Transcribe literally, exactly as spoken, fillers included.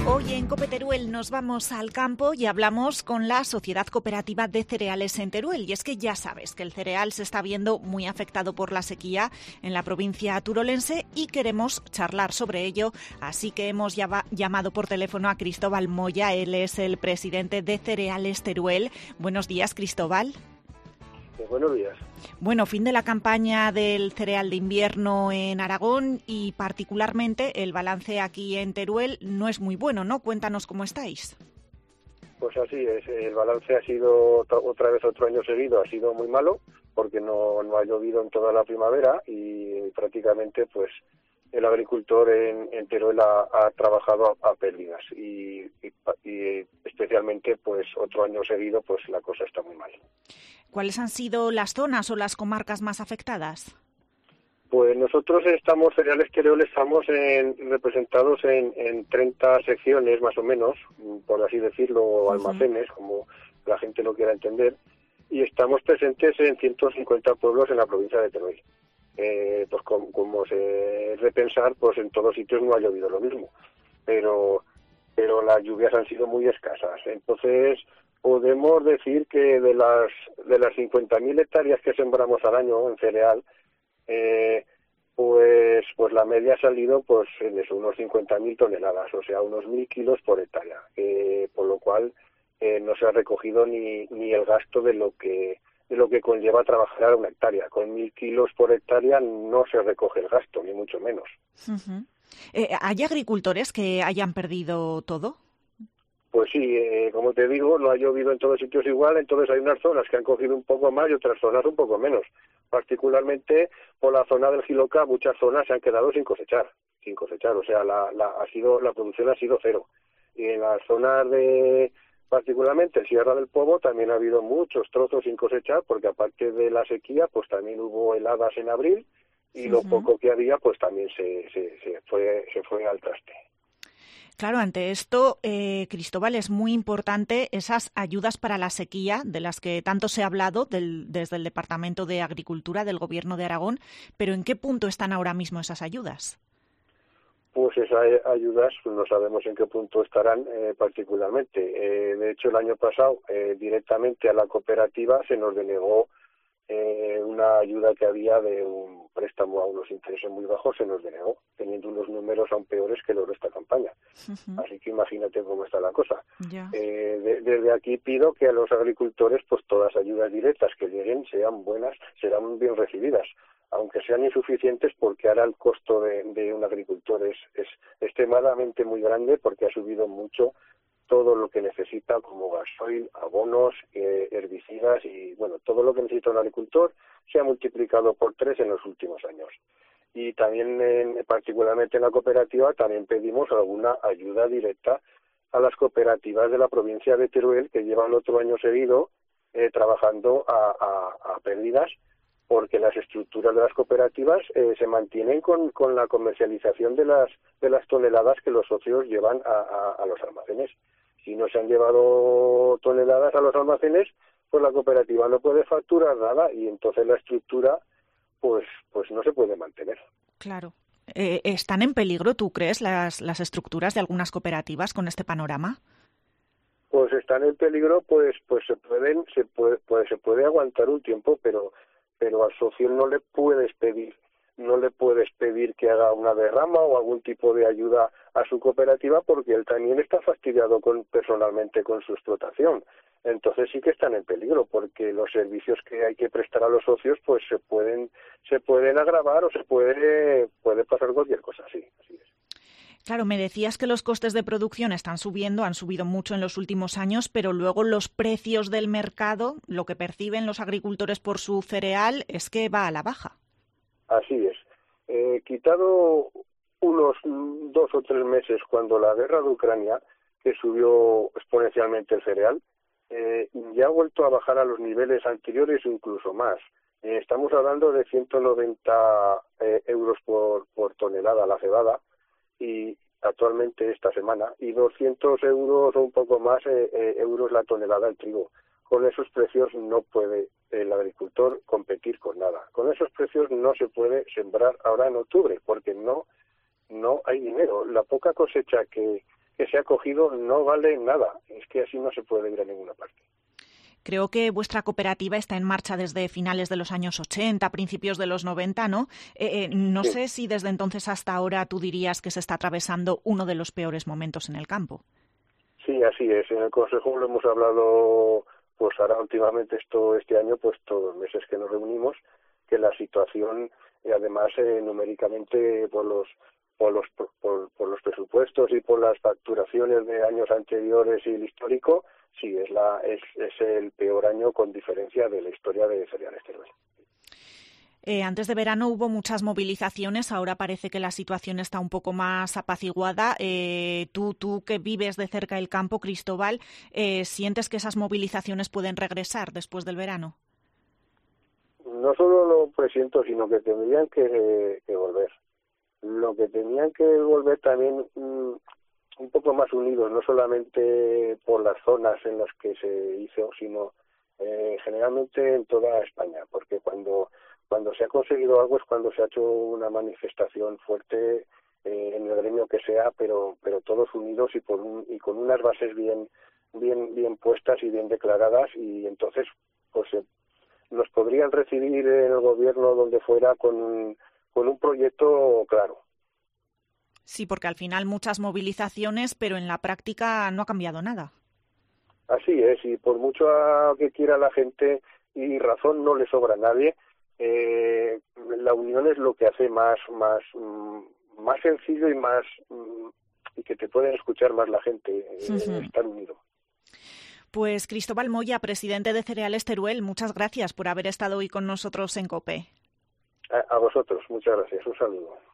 Hoy en COPE Teruel nos vamos al campo y hablamos con la Sociedad Cooperativa de Cereales en Teruel. Y es que ya sabes que el cereal se está viendo muy afectado por la sequía en la provincia turolense y queremos charlar sobre ello. Así que hemos llamado por teléfono a Cristóbal Moya. Él es el presidente de Cereales Teruel. Buenos días, Cristóbal. Buenos días. Bueno, fin de la campaña del cereal de invierno en Aragón y particularmente el balance aquí en Teruel no es muy bueno, ¿no? Cuéntanos cómo estáis. Pues así es, el balance ha sido otra vez otro año seguido, ha sido muy malo porque no, no ha llovido en toda la primavera y prácticamente pues el agricultor en, en Teruel ha, ha trabajado a, a pérdidas y, y, y especialmente pues otro año seguido pues la cosa está muy mal. ¿Cuáles han sido las zonas o las comarcas más afectadas? Pues nosotros estamos, Cereales Teruel, estamos en, representados en, en treinta secciones más o menos, por así decirlo, uh-huh. almacenes, como la gente lo quiera entender, y estamos presentes en ciento cincuenta pueblos en la provincia de Teruel. Eh, pues como, como se repensar, pues en todos sitios no ha llovido lo mismo, pero, pero las lluvias han sido muy escasas. Entonces podemos decir que de las de las cincuenta mil hectáreas que sembramos al año en cereal, eh, pues pues la media ha salido pues en eso, unos cincuenta mil toneladas, o sea, unos mil kilos por hectárea, eh, por lo cual eh, no se ha recogido ni ni el gasto de lo que de lo que conlleva trabajar a una hectárea. Con mil kilos por hectárea no se recoge el gasto, ni mucho menos. Uh-huh. Eh, ¿Hay agricultores que hayan perdido todo? Pues sí, eh, como te digo, no ha llovido en todos sitios igual, entonces hay unas zonas que han cogido un poco más y otras zonas un poco menos. Particularmente por la zona del Jiloca, muchas zonas se han quedado sin cosechar, sin cosechar, o sea, la, la, ha sido, la producción ha sido cero. Y en las zonas de, particularmente Sierra del Pobo, también ha habido muchos trozos sin cosechar, porque aparte de la sequía, pues también hubo heladas en abril y uh-huh. lo poco que había, pues también se, se, se, fue, se fue al traste. Claro, ante esto, eh, Cristóbal, es muy importante esas ayudas para la sequía de las que tanto se ha hablado del, desde el Departamento de Agricultura del Gobierno de Aragón, pero ¿en qué punto están ahora mismo esas ayudas? Pues esas ayudas no sabemos en qué punto estarán eh, particularmente. Eh, de hecho, el año pasado eh, directamente a la cooperativa se nos denegó Eh, una ayuda que había de un préstamo a unos intereses muy bajos, se nos denegó, teniendo unos números aún peores que los de esta campaña. Uh-huh. Así que imagínate cómo está la cosa. Yeah. Eh, de, desde aquí pido que a los agricultores, pues todas las ayudas directas que lleguen sean buenas, serán bien recibidas, aunque sean insuficientes, porque ahora el costo de, de un agricultor es, es extremadamente muy grande, porque ha subido mucho todo lo que necesita como gasoil, abonos, eh, herbicidas y, bueno, todo lo que necesita un agricultor se ha multiplicado por tres en los últimos años. Y también, en, particularmente en la cooperativa, también pedimos alguna ayuda directa a las cooperativas de la provincia de Teruel, que llevan otro año seguido eh, trabajando a, a, a pérdidas, porque las estructuras de las cooperativas eh, se mantienen con, con la comercialización de las, de las toneladas que los socios llevan a, a, a los almacenes. Si no se han llevado toneladas a los almacenes, pues la cooperativa no puede facturar nada y entonces la estructura pues pues no se puede mantener. Claro. Eh, ¿Están en peligro, tú crees, las, las estructuras de algunas cooperativas con este panorama? Pues están en peligro, pues pues se pueden se puede pues se puede aguantar un tiempo, pero pero al socio no le puedes pedir no le puedes pedir que haga una derrama o algún tipo de ayuda a su cooperativa, porque él también está fastidiado con, personalmente con su explotación. Entonces sí que están en peligro, porque los servicios que hay que prestar a los socios pues se pueden se pueden agravar o se puede puede pasar cualquier cosa, sí, así es. Claro, me decías que los costes de producción están subiendo, han subido mucho en los últimos años, pero luego los precios del mercado, lo que perciben los agricultores por su cereal, es que va a la baja. Así es. Eh, quitado unos dos o tres meses cuando la guerra de Ucrania, que subió exponencialmente el cereal, eh, ya ha vuelto a bajar a los niveles anteriores, incluso más. Eh, estamos hablando de ciento noventa eh, euros por, por tonelada la cebada, y actualmente esta semana, y doscientos euros o un poco más eh, eh, euros la tonelada el trigo. Con esos precios no puede el agricultor competir con nada. Con esos precios no se puede sembrar ahora en octubre, porque no no hay dinero. La poca cosecha que, que se ha cogido no vale nada. Es que así no se puede ir a ninguna parte. Creo que vuestra cooperativa está en marcha desde finales de los años ochenta, principios de los noventa, ¿no? Eh, eh, no Sí. sé si desde entonces hasta ahora tú dirías que se está atravesando uno de los peores momentos en el campo. Sí, así es. En el Consejo lo hemos hablado, pues ahora últimamente esto este año, pues todos los meses que nos reunimos, que la situación, y además eh, numéricamente por los por los por, por los presupuestos y por las facturaciones de años anteriores y el histórico, sí es la es, es el peor año con diferencia de la historia de Cereales Teruel. Eh, antes de verano hubo muchas movilizaciones, ahora parece que la situación está un poco más apaciguada. Eh, tú, tú que vives de cerca el campo, Cristóbal, eh, ¿sientes que esas movilizaciones pueden regresar después del verano? No solo lo presiento, sino que tendrían que, que volver. Lo que tenían que volver también mm, un poco más unidos, no solamente por las zonas en las que se hizo, sino eh, generalmente en toda España, porque cuando cuando se ha conseguido algo es cuando se ha hecho una manifestación fuerte eh, en el gremio que sea, pero pero todos unidos y por un, y con unas bases bien bien bien puestas y bien declaradas, y entonces pues eh, nos podrían recibir en el gobierno donde fuera con un, con un proyecto claro. Sí, porque al final muchas movilizaciones, pero en la práctica no ha cambiado nada. Así es, y por mucho que quiera la gente, y razón no le sobra a nadie, eh, la unión es lo que hace más más más sencillo y más y que te pueden escuchar más la gente, eh, uh-huh. Estar unido. Pues Cristóbal Moya, presidente de Cereales Teruel, muchas gracias por haber estado hoy con nosotros en COPE. A, a vosotros, muchas gracias. Un saludo.